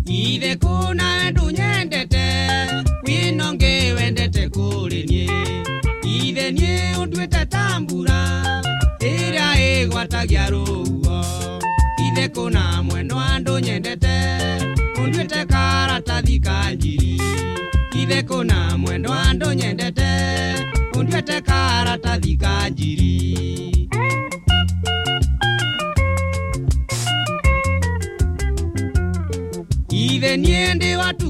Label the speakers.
Speaker 1: Ithe kuna ndunyendete winonge wendete kurinye ithe nie undwete tambura ira egwatagia ruo ithe kuna mwendwa ndunyendete undwete karatathi kanjiri ithe kuna mwendwa ndunyendete undwete karatathi kanjiri ithe nie ndi watu